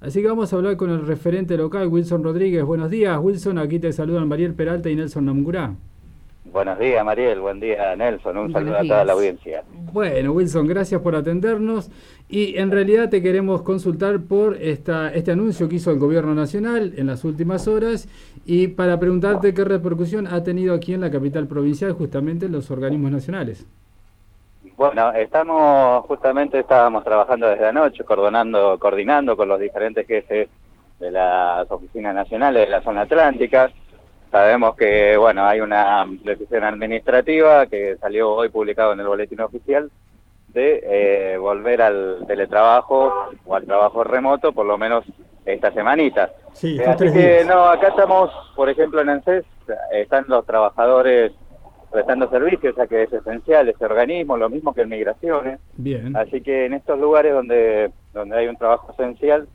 Así que vamos a hablar con el referente local, Wilson Rodríguez. Buenos días, Wilson. Aquí te saludan Mariel Peralta y Nelson Namgurá. Buenos días, Mariel. Buen día, Nelson. Un Buenos saludo a toda la días. audiencia. Bueno, Wilson, gracias por atendernos. Y en realidad te queremos consultar por este anuncio que hizo el Gobierno Nacional en las últimas horas y para preguntarte qué repercusión ha tenido aquí en la capital provincial justamente los organismos nacionales. Bueno, estábamos trabajando desde anoche, coordinando con los diferentes jefes de las oficinas nacionales de la zona atlántica. Sabemos que, bueno, hay una decisión administrativa que salió hoy publicado en el boletín oficial de volver al teletrabajo o al trabajo remoto, por lo menos esta semanita. Sí, estos Así 3 que, días. no, acá estamos, por ejemplo, en ANSES, están los trabajadores prestando servicios, ya que es esencial ese organismo, lo mismo que en Migraciones. Bien. Así que en estos lugares donde hay un trabajo esencial,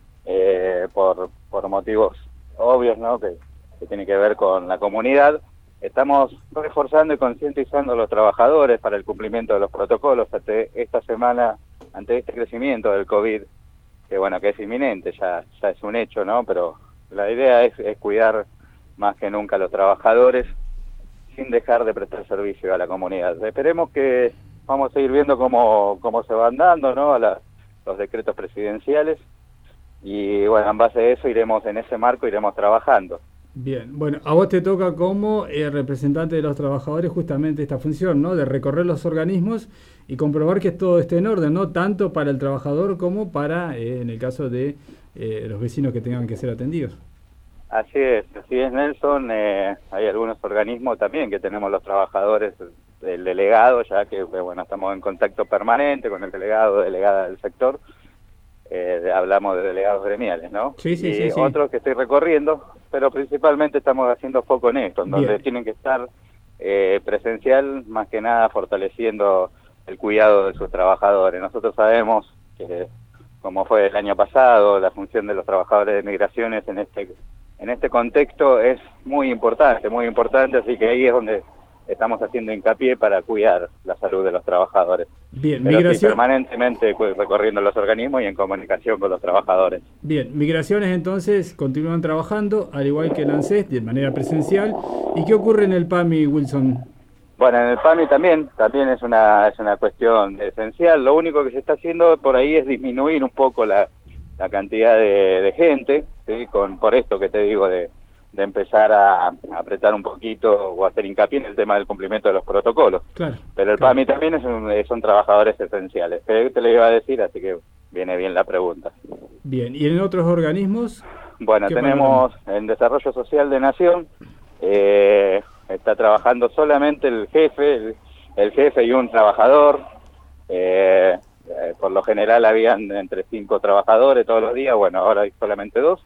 por motivos obvios, ¿no?, que tiene que ver con la comunidad, estamos reforzando y concientizando a los trabajadores para el cumplimiento de los protocolos ante esta semana, ante este crecimiento del COVID, que bueno, que es inminente, ya es un hecho, ¿no? Pero la idea es cuidar más que nunca a los trabajadores sin dejar de prestar servicio a la comunidad. Esperemos que vamos a ir viendo cómo se van dando, ¿no?, los decretos presidenciales, y bueno, en base a eso en ese marco iremos trabajando. Bien, bueno, a vos te toca como representante de los trabajadores justamente esta función, ¿no? De recorrer los organismos y comprobar que todo esté en orden, ¿no? Tanto para el trabajador como para, en el caso de los vecinos que tengan que ser atendidos. Así es, Nelson. Hay algunos organismos también que tenemos los trabajadores, el delegado, ya que bueno, estamos en contacto permanente con el delegada del sector. Hablamos de delegados gremiales, ¿no? Sí, sí, y sí, sí. otros que estoy recorriendo, pero principalmente estamos haciendo foco en esto, en donde Bien. tienen que estar presencial, más que nada fortaleciendo el cuidado de sus trabajadores. Nosotros sabemos que, como fue el año pasado, la función de los trabajadores de migraciones en este contexto es muy importante, así que ahí es donde estamos haciendo hincapié para cuidar la salud de los trabajadores. Bien, Pero sí, migración. permanentemente recorriendo los organismos y en comunicación con los trabajadores. Bien, migraciones entonces continúan trabajando, al igual que el ANSES, de manera presencial. ¿Y qué ocurre en el PAMI, Wilson? Bueno, en el PAMI también es una cuestión esencial. Lo único que se está haciendo por ahí es disminuir un poco la cantidad de gente, ¿sí? Por esto que te digo de empezar a apretar un poquito o hacer hincapié en el tema del cumplimiento de los protocolos. Claro. Pero el PAMI también son trabajadores esenciales. Pero te lo iba a decir, así que viene bien la pregunta. Bien, ¿y en otros organismos? Bueno, tenemos en Desarrollo Social de Nación, está trabajando solamente el jefe y un trabajador. Por lo general habían entre 5 trabajadores todos los días, bueno, ahora hay solamente 2.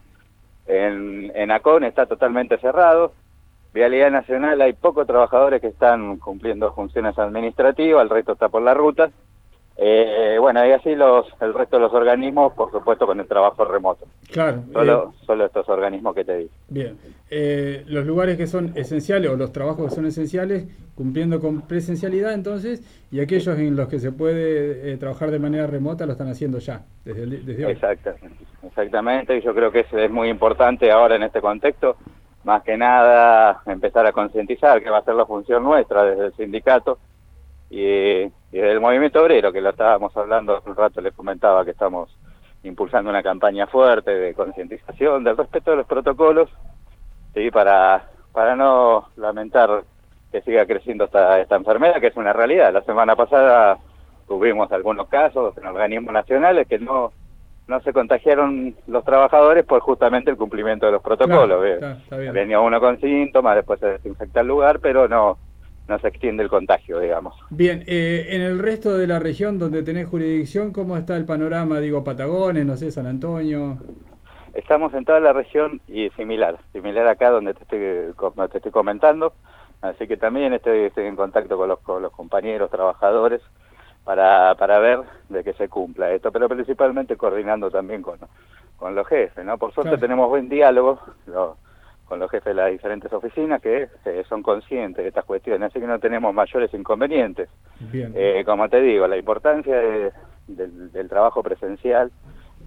En ACON está totalmente cerrado. Vialidad Nacional hay pocos trabajadores que están cumpliendo funciones administrativas, el resto está por la ruta. Bueno, y así el resto de los organismos, por supuesto, con el trabajo remoto. Claro. Solo estos organismos que te di. Bien. Los lugares que son esenciales o los trabajos que son esenciales, cumpliendo con presencialidad entonces, y aquellos en los que se puede trabajar de manera remota lo están haciendo ya, desde hoy. Exactamente, y yo creo que es muy importante ahora en este contexto, más que nada empezar a concientizar que va a ser la función nuestra desde el sindicato y desde el movimiento obrero, que lo estábamos hablando hace un rato, les comentaba que estamos impulsando una campaña fuerte de concientización del respeto de los protocolos, ¿sí? Para no lamentar que siga creciendo esta enfermedad, que es una realidad. La semana pasada tuvimos algunos casos en organismos nacionales que no se contagiaron los trabajadores por justamente el cumplimiento de los protocolos. Claro, está bien. Venía uno con síntomas, después se desinfecta el lugar, pero no se extiende el contagio, digamos. Bien, en el resto de la región donde tenés jurisdicción, ¿cómo está el panorama? Digo, Patagones, no sé, San Antonio. Estamos en toda la región y similar acá donde te estoy comentando, así que también estoy en contacto con los compañeros trabajadores para ver de que se cumpla esto, pero principalmente coordinando también con los jefes, ¿no? Por suerte tenemos buen diálogo con los jefes de las diferentes oficinas que son conscientes de estas cuestiones, así que no tenemos mayores inconvenientes. Bien. Como te digo, la importancia del trabajo presencial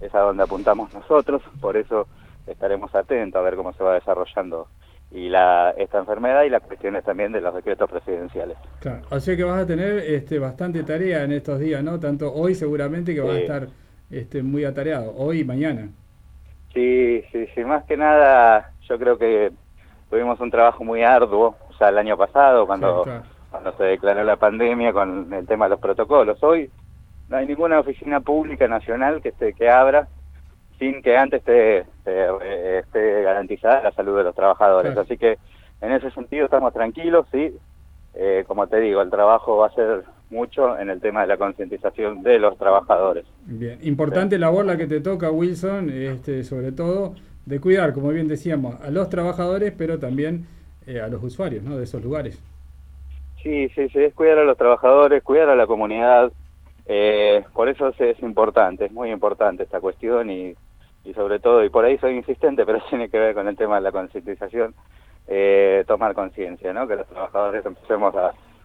es a donde apuntamos nosotros, por eso estaremos atentos a ver cómo se va desarrollando esta enfermedad y las cuestiones también de los decretos presidenciales. Claro, o sea que vas a tener bastante tarea en estos días, ¿no? Tanto hoy seguramente que vas a estar muy atareado, hoy y mañana. Sí, más que nada yo creo que tuvimos un trabajo muy arduo, o sea, el año pasado cuando se declaró la pandemia con el tema de los protocolos. Hoy no hay ninguna oficina pública nacional que abra sin que antes esté garantizada la salud de los trabajadores. Claro. Así que en ese sentido estamos tranquilos, sí. Como te digo, el trabajo va a ser mucho en el tema de la concientización de los trabajadores. Bien, importante labor la que te toca, Wilson, sobre todo de cuidar, como bien decíamos, a los trabajadores, pero también a los usuarios, ¿no?, de esos lugares. Sí, es cuidar a los trabajadores, cuidar a la comunidad. Por eso es importante, es muy importante esta cuestión y sobre todo, y por ahí soy insistente, pero tiene que ver con el tema de la concientización, tomar conciencia, ¿no? Que los trabajadores empecemos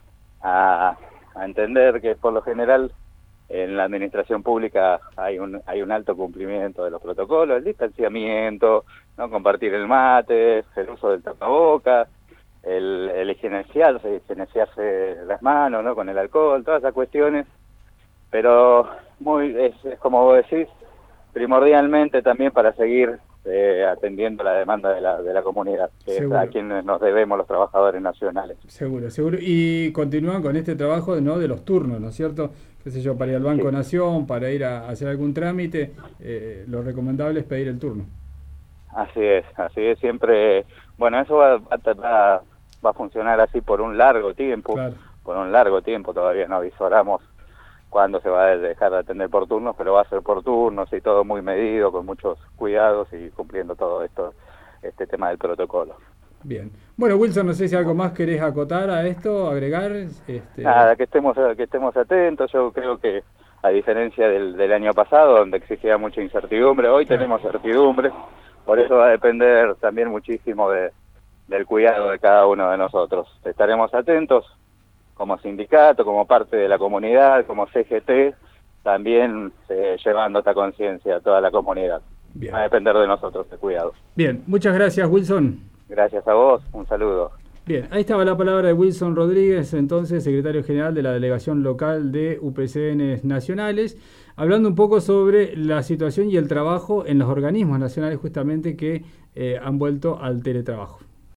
a entender que por lo general en la administración pública hay un alto cumplimiento de los protocolos, el distanciamiento, no compartir el mate, el uso del tapabocas, el higienizarse las manos, ¿no?, con el alcohol, todas esas cuestiones. Pero es como vos decís, primordialmente también para seguir atendiendo la demanda de la comunidad, que es a quienes nos debemos los trabajadores nacionales. Seguro. Y continúan con este trabajo, ¿no?, de los turnos, ¿no es cierto? Qué sé yo, para ir al Banco Nación, para ir a hacer algún trámite, lo recomendable es pedir el turno. Así es, siempre. Bueno, eso va a funcionar así por un largo tiempo. Claro. Por un largo tiempo, todavía no avisoramos cuándo se va a dejar de atender por turnos, pero va a ser por turnos y todo muy medido, con muchos cuidados y cumpliendo todo este tema del protocolo. Bien. Bueno, Wilson, no sé si algo más querés acotar a esto, agregar. Nada, que estemos atentos. Yo creo que a diferencia del año pasado, donde existía mucha incertidumbre, hoy tenemos certidumbre, por eso va a depender también muchísimo del cuidado de cada uno de nosotros. Estaremos atentos como sindicato, como parte de la comunidad, como CGT, también llevando esta conciencia a toda la comunidad. Bien. Va a depender de nosotros el cuidado. Bien, muchas gracias, Wilson. Gracias a vos, un saludo. Bien, ahí estaba la palabra de Wilson Rodríguez, entonces secretario general de la Delegación Local de UPCN Nacionales, hablando un poco sobre la situación y el trabajo en los organismos nacionales justamente que han vuelto al teletrabajo.